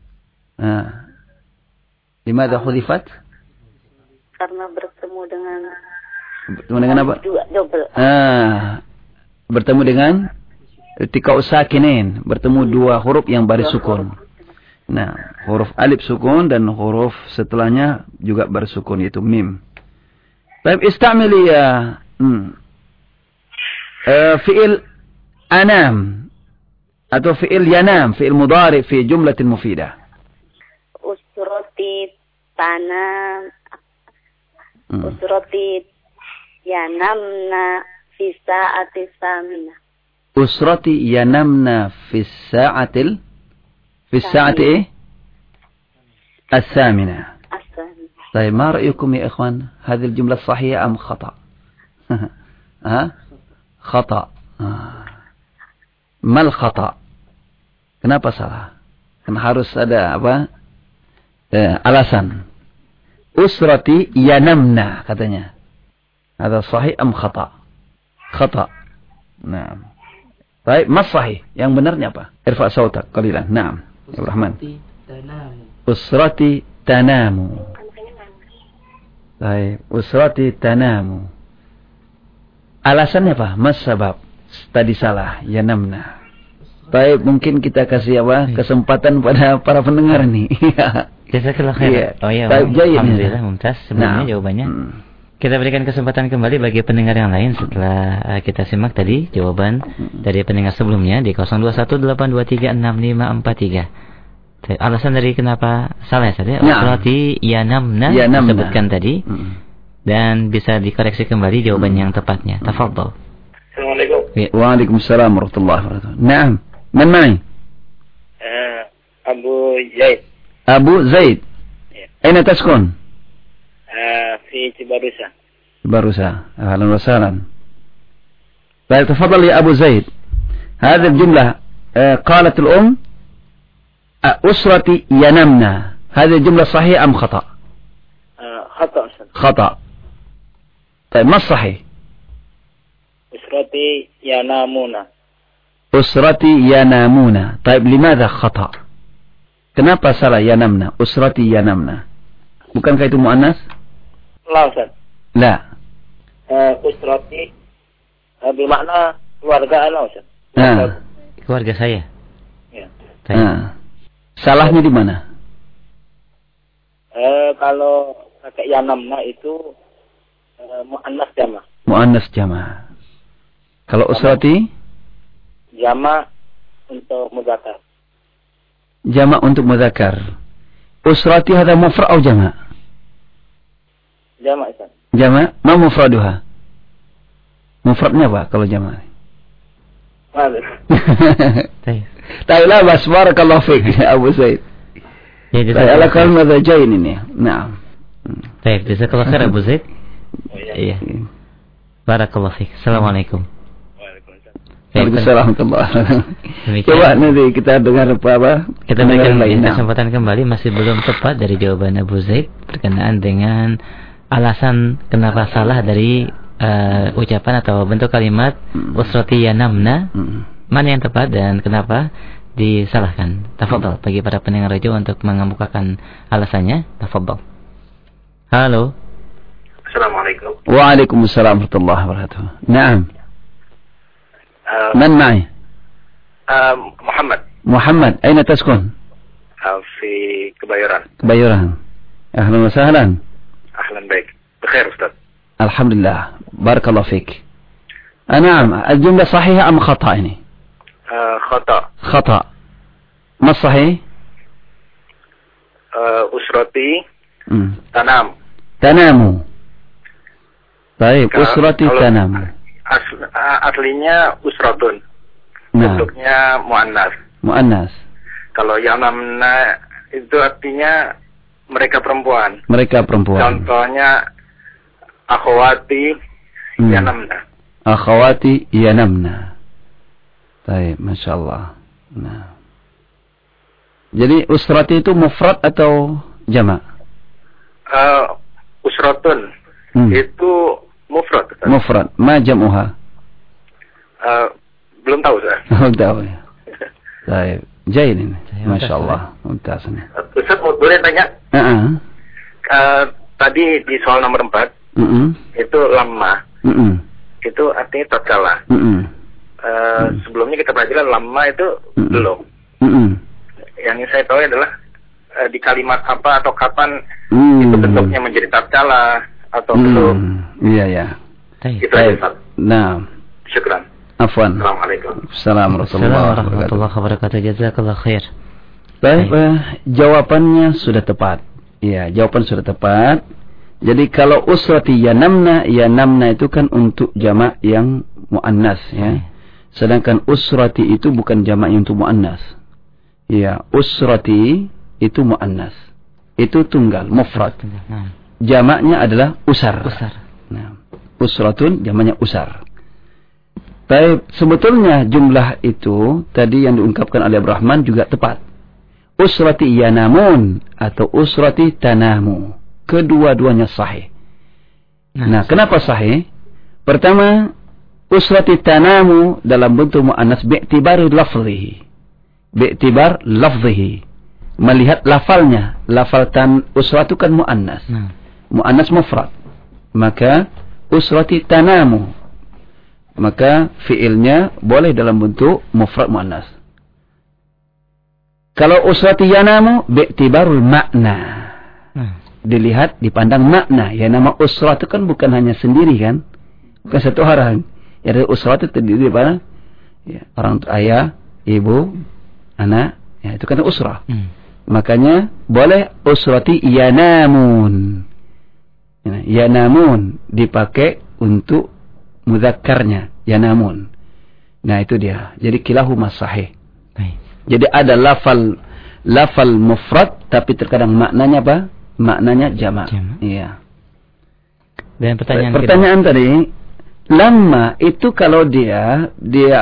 Limadha hudifat? Karena bertemu dengan apa? Double. Bertemu dengan iltiqa'us sakinain, bertemu dua huruf yang baris sukun. Nah, huruf alif sukun dan huruf setelahnya juga baris sukun, yaitu mim. Baik, istamili ya fi'il anam atau fi'il yanam, fi'il mudhari fi jumlatin mufidah. Usrati tanam. Usrati yanamna fi sa'ati samina. Usrati yanamna fi sa'ati ايه الثامنة. طيب ما رأيكم يا إخوان؟ هذه الجملة صحيحة أم خطأ؟ خطأ. ما الخطأ؟ kenapa salah? Kan harus ada apa? Alasan. Usrati yanamna katanya. Ada sahih am khata? Khata. Naam. Baik, mas sahih. Yang benarnya apa? Irfa' sautak qalilan. Naam. Ya Rahman. Usrati tanamu. Baik, usrati tanamu. Alasannya apa? Mas sabab. Tadi salah. Yanamna. Baik, mungkin kita kasih apa? Kesempatan pada para pendengar nih. Jazakallah khair. Oh ya, alhamdulillah mumtaz. Sebelumnya jawabannya. Kita berikan kesempatan kembali bagi pendengar yang lain setelah kita simak tadi jawaban dari pendengar sebelumnya di 0218236543. Alasan dari kenapa salah tadi? Usrati yanamna disebutkan tadi. Dan bisa dikoreksi kembali jawaban yang tepatnya. Tafadhol. Assalamualaikum. Waalaikumsalam warahmatullahi wabarakatuh. Naam. Man ma'i? Abu Zaid. Abu Zaid. Ya. Aina taskun? Fi Cibarusa. Cibarusa. Ahlan wa sahlan. Baik, tafadhal ya Abu Zaid. هذه الجملة قالت الأم أسرتي ينمنا. هذه الجملة صحيحة أم خطأ؟ خطأ. خطأ. طيب ما الصحيح؟ أسرتي ينامون. أسرتي ينامون. طيب لماذا خطأ؟ Kenapa salah yanamna? Usrati yanamna. Bukankah itu muannas? La, Ustaz. La. Usrati bermakna keluarga ana, Ustaz. Keluarga saya. Ya. Salahnya di mana? Kalau pakai yanamna itu muannas jama'. Muannas jama'. Kalau usrati? Jama' untuk muzakkar. Jama' untuk muzakkar. Usrati hada mufrad atau jama'? Jama', Ustaz. Jama'? Ma mufraduha? Mufradnya apa kalau jama'? Tahu lah, bas barakallahu fiik ya Abu Zaid. Ya, ala kalma zajain ini. Naam. Baik, jazakallahu khair Abu Zaid. Iya. Barakallahu fiik. Assalamualaikum. Waalaikumsalam. Coba nanti kita dengar apa? Kita berikan kesempatan kembali, masih belum tepat dari jawaban Abu Zaid berkenaan dengan alasan kenapa salah dari ucapan atau bentuk kalimat usrati yanamna. Mana yang tepat dan kenapa disalahkan? Tafadhal bagi para pendengar radio untuk mengemukakan alasannya. Tafadhal. Halo. Assalamualaikum. Waalaikumsalam warahmatullahi wabarakatuh. Naam. من معي؟ محمد. أين تسكن؟ في Kebayoran. Kebayoran. أهلا وسهلا. أهلا بك. بخير أستاذ. الحمد لله. بارك الله فيك. نعم. الجملة صحيحة أم خطأ يعني؟ خطأ. ما الصحيح؟ أسرتي تنام. طيب أسرتي تنام. Aslinya usratun. Bentuknya muannas. Kalau yanamna itu artinya mereka perempuan. Contohnya akhwati yanamna. Baik, masyaallah. Nah. Jadi usrati itu mufrad atau jama'? Usratun itu mufrad. Mufrad. Ma jam'uha? Belum tahu saya. Belum tahu ya. Baik. Jail ini. Masyaallah. Mumtaz. Ustaz, boleh tanya? Tadi di soal nomor 4 itu lamma. Itu artinya tatkala. Sebelumnya kita pelajari lamma itu belum. Yang saya tahu adalah di kalimat apa atau kapan itu bentuknya menjadi tatkala atau belum. Iya. Itu aja, Ustaz. Nah. Syukran. Afwan. Assalamualaikum warahmatullahi wabarakatuh. Jazakallahu khair. Baik, jawabannya sudah tepat. Ya, jawaban sudah tepat. Jadi kalau usrati yanamna itu kan untuk jamak yang muannas ya. Sedangkan usrati itu bukan jamak yang untuk muannas. Ya, usrati itu muannas. Itu tunggal, mufrad. Jamaknya adalah usar. Nah, usratun jamaknya usar. Baik, sebetulnya jumlah itu tadi yang diungkapkan oleh Abdurrahman juga tepat. Usrati yanamun atau usrati tanamu. Kedua-duanya sahih. Nah, kenapa sahih? Pertama, usrati tanamu dalam bentuk muannas bi'tibar lafzihi. Bi'tibar lafzihi. Melihat lafalnya. Lafal usratu kan muannas. Muannas mufrad. Maka usrati tanamu. Maka fiilnya boleh dalam bentuk mufrad muannas. Kalau usrati yanamu bi'tibarul makna. Dilihat, dipandang makna. Ya, nama usrat itu kan bukan hanya sendiri kan. Bukan satu orang. Ya, usrat itu terdiri daripada orang ayah, ibu, anak. Ya, itu kan usrah. Makanya boleh usrati yanamun. Yanamun dipakai untuk mudzakarnya, yanamun. Nah, itu dia. Jadi kilahuma sahih. Jadi ada lafal lafal mufrad tapi terkadang maknanya apa? Maknanya jamak. Iya. Dan pertanyaan tadi, lamma itu kalau dia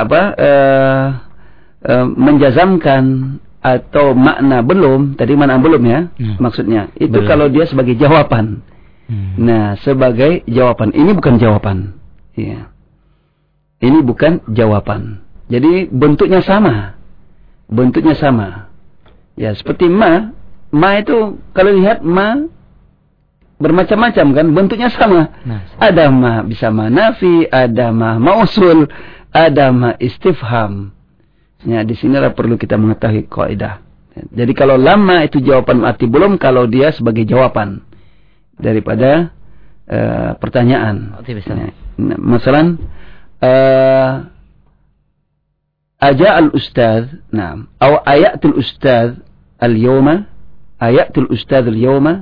menjazamkan atau makna belum, tadi makna belum ya, maksudnya itu belum. Kalau dia sebagai jawaban. Nah, sebagai jawaban, ini bukan jawaban. Iya. Ini bukan jawaban. Jadi bentuknya sama. Bentuknya sama. Ya, seperti ma itu kalau lihat ma bermacam-macam kan, bentuknya sama. Ada ma bisa ma nafi, ada ma mausul, ada ma istifham. Ya, di sinilah perlu kita mengetahui kaidah. Jadi kalau lama itu jawaban arti belum kalau dia sebagai jawaban daripada pertanyaan. Nah, masalan aja al-ustaz, nah, atau ayatul ustaz al-yawma, ayatul ustaz al-yawma,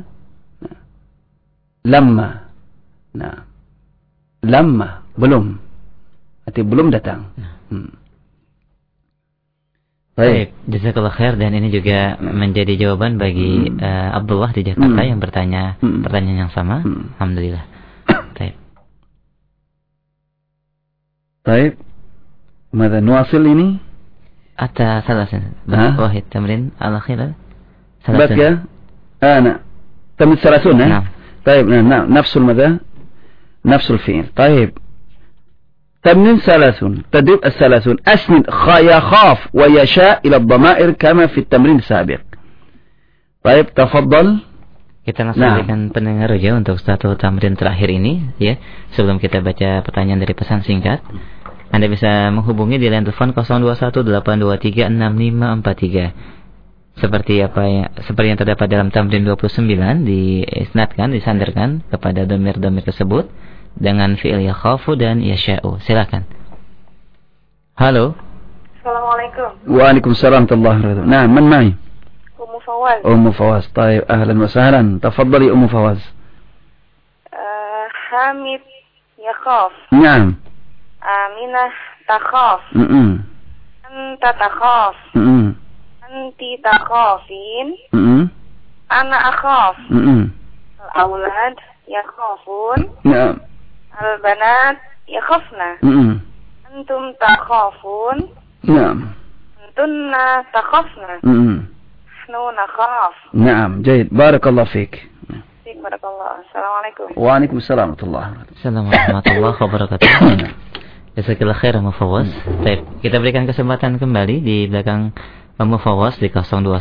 lamma. Nah, lamma belum, arti belum datang. Baik, jazakallah khair, dan ini juga menjadi jawaban bagi Abdullah di Jakarta yang bertanya pertanyaan yang sama. Alhamdulillah. Baik. Mada nuasil ini? Atta salasin. Wahid tamrin al-akhir. Bakia. Ana. Tamrin salasun. Nah. Baik. Nah, nafsul mada? Nafsul fi'il. Baik. تمرين ثلاثون تدريب الثلاثون أسند يخاف ويشاء إلى الضمائر كما في التمرين السابق. طيب تفضل. Kita langsung berikan pendengar saja untuk satu tamrin terakhir ini ya. Sebelum kita baca pertanyaan dari pesan singkat, Anda bisa menghubungi di line telepon 0218236543. Seperti yang terdapat dalam tamrin 29 disandarkan kepada domir-domir tersebut dengan fi'il yakhafu dan yasha'u. Silakan. Halo. Assalamualaikum. Waalaikumsalam warahmatullahi wabarakatuh. Nah, man mai? Ummu Fawaz. Ummu Fawaz. طيب أهلا وسهلا. تفضلي أم فواز. Hamid yakhaf. نعم. Aminah takhaf. Anta takhaf. Anti takhafin. Ana akhaf. Al-aulad yakhafun. نعم. Al-banat yakhafna. Antum takhafun. نعم. Antunna takhafna. Nahnu nakhaf. نعم. جيد. بارك الله فيك. Barakallah. Assalamualaikum. Waalaikumsalam warahmatullahi wabarakatuh. Assalamualaikum warahmatullahi wabarakatuh. Jazakallahu khairan Ummu Fawaz. Baik, kita berikan kesempatan kembali di belakang Ummu Fawaz di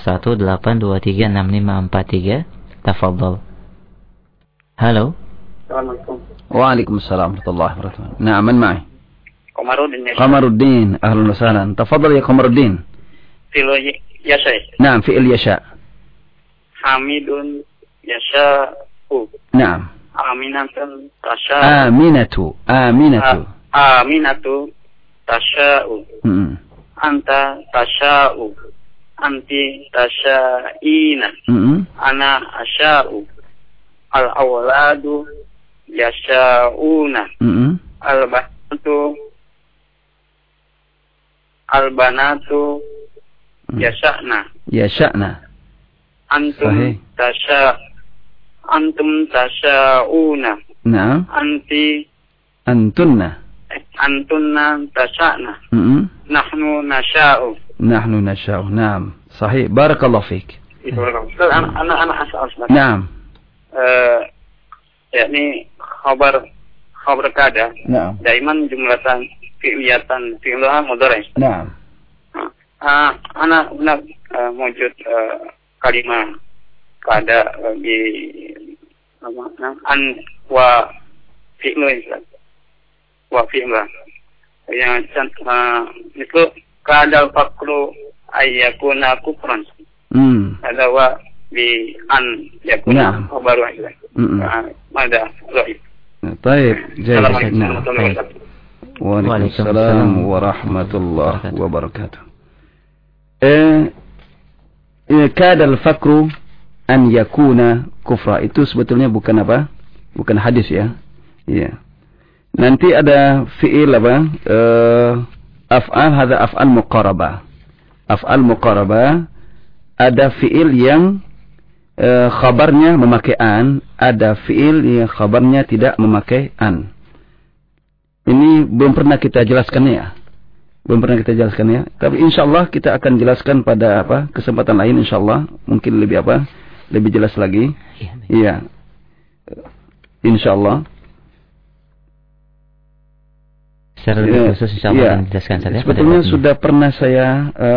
0218236543. Tafadhol. Halo. Assalamualaikum. Waalaikumsalam warahmatullahi wabarakatuh. Nah, man ma'i? Qamaruddin. Qamaruddin, ahlan wa sahlan. Tafadhal ya Qamaruddin. Fi'il yasha. Naam, fi'il yasha. Hamidun yasha'u. Naam. Aminatun tasha'u. Aminatu tasha'u. Anta tasha'u. Anti tasha'ina. Ana asha'u. Al-awladu yasha'una. Al-banatu yasha'na. Antum tasha'una. Naam. Antunna tasha'na. Nahnu nasha'u. Naam. Sahih. Barakallahu fik. Anak asal. Naam. yakni khabar kada. Naam. Daiman jumlatan fi'liyatan fi'luha mudhari'. Naam. Ana mewujud kalimat kada di an wa fi'lu wa fi'la yang itu kada fakru ayyakuna kufran. Ada wa bi an yakuna khabaru ila. Mada dhaif. طيب جيد. Waalaikumsalam warahmatullahi wabarakatuh. Kada al-fakru an yakuna kufra, itu sebetulnya bukan apa? Bukan hadis ya. Iya. Nanti ada fi'il apa? Af'al, hadza af'al muqarabah. Af'al muqarabah ada fiil yang khabarnya memakai an, ada fiil yang khabarnya tidak memakai an. Ini belum pernah kita jelaskan ya. Tapi insyaallah kita akan jelaskan pada kesempatan lain insyaallah, mungkin lebih jelas lagi. Iya. Insyaallah. Secara lebih khusus insyaallah akan dijelaskan saja. Sebetulnya sudah pernah saya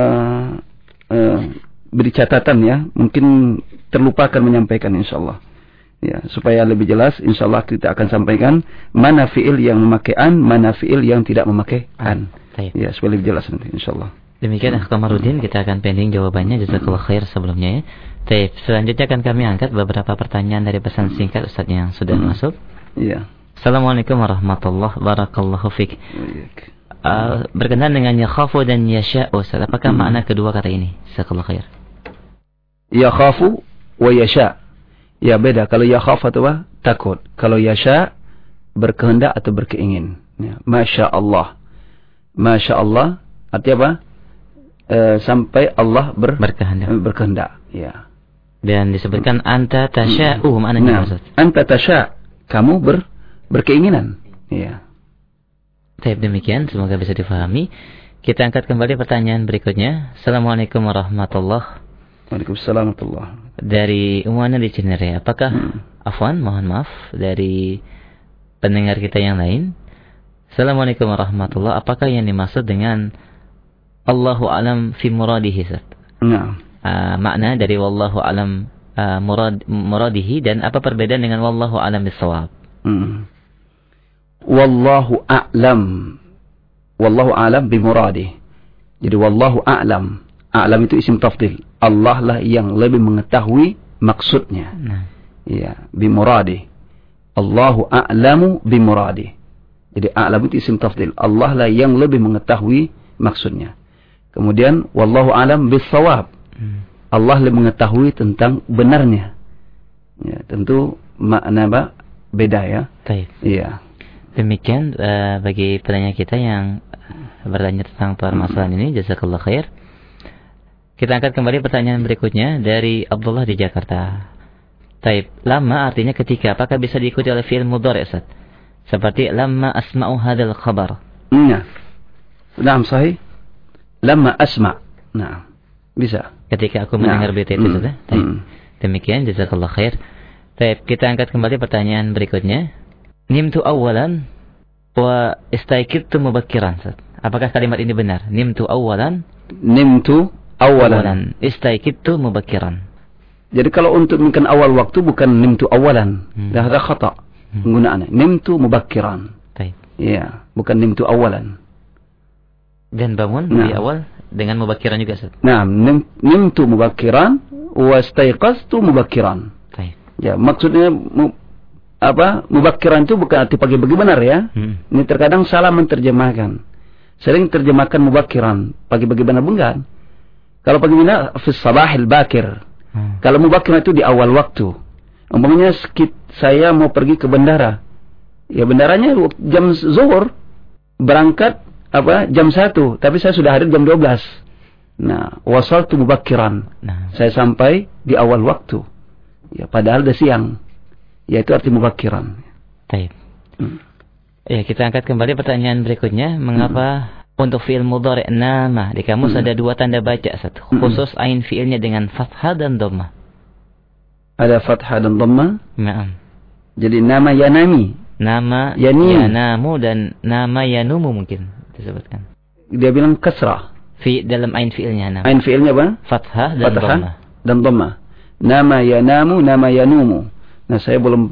beri catatan ya, mungkin terlupakan menyampaikan insyaallah. Ya, supaya lebih jelas insyaallah kita akan sampaikan mana fiil yang memakai an, mana fiil yang tidak memakai an. Ya, supaya lebih jelas nanti insyaallah. Demikian Akh Kamarudin, kita akan pending jawabannya. Jazakallahu khair sebelumnya ya. Baik, selanjutnya akan kami angkat beberapa pertanyaan dari pesan singkat Ustaz yang sudah masuk. Iya. Assalamualaikum warahmatullahi wabarakatuh. Berkenaan dengan yakhafu dan yasha, Ustaz, apakah makna kedua kata ini? Jazakallahu khair. Yakhafu wa yasha. Ya beda, kalau yakhaf itu takut, kalau yasha berkehendak atau berkeingin. Ya, Masya Allah artinya apa? Sampai Allah berkehendak. Ya. Dan disebutkan anta tasya'u, maknanya Ustaz. Anta tasya', kamu berkeinginan. Ya. Baik, demikian semoga bisa difahami. Kita angkat kembali pertanyaan berikutnya. Assalamualaikum warahmatullahi. Waalaikumsalam warahmatullahi. Dari Umwana di Cinere, apakah afwan, mohon maaf dari pendengar kita yang lain. Assalamualaikum warahmatullahi. Apakah yang dimaksud dengan Allahu alam fi muradihi? Makna dari wallahu alam muradihi, dan apa perbedaan dengan wallahu alam bisawab? Wallahu a'lam bi muradihi. Jadi wallahu a'lam. A'lam itu isim tafdil. Allah lah yang lebih mengetahui maksudnya. Ya, bi muradihi. Allahu a'lamu bi muradihi. Jadi a'lam itu isim tafdil. Allah lah yang lebih mengetahui maksudnya. Kemudian wallahu a'lam bis-shawab. Allah lebih mengetahui tentang benarnya. Ya, tentu makna beda ya. Iya. Demikian bagi penanya kita yang bertanya tentang permasalahan ini, jazakallahu khair. Kita angkat kembali pertanyaan berikutnya dari Abdullah di Jakarta. Taib, lama artinya ketika, apakah bisa diikuti oleh fi'il mudhari' Ustaz? Seperti lamma asma'u hadzal khabar. Naam, sahih. Lamma asma'. Nah, bisa. Ketika aku mendengar berita itu, Ustaz. Demikian, jazakallahu khair. Taib, kita angkat kembali pertanyaan berikutnya. Nimtu awalan wa istaikidtu mubakkiran. Apakah kalimat ini benar? Nimtu awalan istaikidtu mubakkiran. Jadi kalau untuk mungkin awal waktu bukan nimtu awalan. Dah ada khata penggunaannya. Nimtu mubakkiran. Iya, bukan nimtu awalan. Dan bangun di awal dengan mubakkiran juga, Ustaz. Nah, nimtu mubakkiran wa istaiqaztu mubakkiran. Ya, maksudnya mubakkiran itu bukan arti pagi-pagi benar ya. Ini terkadang salah menterjemahkan. Sering terjemahkan mubakkiran, pagi-pagi benar bukan. Kalau pagi benar fi sabahil bakir. Kalau mubakkiran itu di awal waktu. Umpamanya saya mau pergi ke bandara. Ya bandaranya jam zuhur, berangkat jam 1, tapi saya sudah hadir jam 12. Nah, wasaltu mubakkiran. Saya sampai di awal waktu. Ya, padahal udah siang. Yaitu arti mubakkiran. Baik. Ya, kita angkat kembali pertanyaan berikutnya. Mengapa untuk fi'il mudhari' nama di kamus ada dua tanda baca, satu khusus ain fi'ilnya dengan fathah dan dhammah? Ada fathah dan dhammah? Naam. Jadi nama yanami, nama yanamu dan nama yanumu mungkin disebutkan. Dia bilang kasrah dalam ain fi'ilnya nama. Ain fi'ilnya apa? Fathah dan dhammah. Nama yanamu, nama yanumu. Nah, saya belum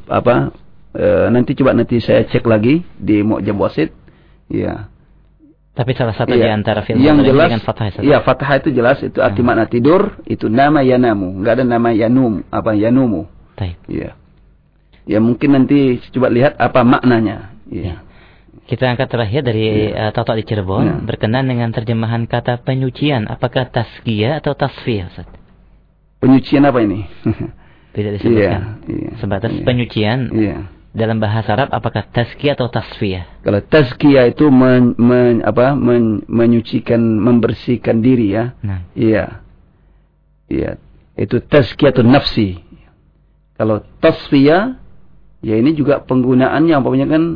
nanti saya cek lagi di Mu'jam Wasit. Ya. Tapi salah satu di antara fi'il yang jelas dengan fathah. Iya, fathah itu jelas itu arti makna tidur, itu nama yanamu, enggak ada nama yanumu. Iya. Ya mungkin nanti coba lihat apa maknanya. Iya. Kita angkat terakhir dari Toto di Cirebon berkenaan dengan terjemahan kata penyucian, apakah tazkiyah atau tasfiyah, Ustaz? Penyucian apa ini? Tidak disebutkan. Sebatas penyucian. Dalam bahasa Arab apakah tazkiyah atau tasfiyah? Kalau tazkiyah itu menyucikan, membersihkan diri ya. Iya. Ya, itu tazkiyatun nafsi. Kalau tasfiyah, ya ini juga penggunaannya umpamanya kan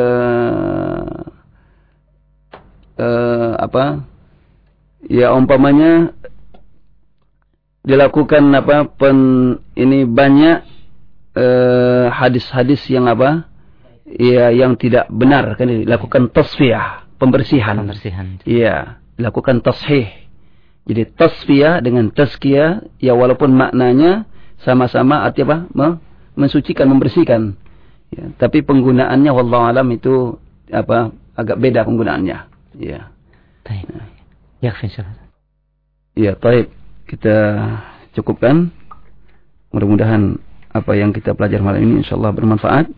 ya umpamanya dilakukan ini banyak hadis-hadis yang ya yang tidak benar kan, dilakukan tasfiyah, pembersihan. Iya, dilakukan tashih. Jadi tasfiyah dengan tazkiyah ya walaupun maknanya sama-sama arti mensucikan, membersihkan. Ya, tapi penggunaannya wallahu alam itu agak beda penggunaannya. Ya. Baik. Ya, insyaallah. Ya, baik. Kita cukupkan. Mudah-mudahan apa yang kita pelajari malam ini insyaallah bermanfaat.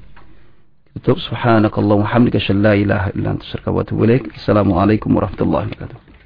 Tutup subhanakallahumma hamdika asyhadu an la ilaha illa anta astaghfiruka wa atubu ilaik. Assalamualaikum warahmatullahi wabarakatuh.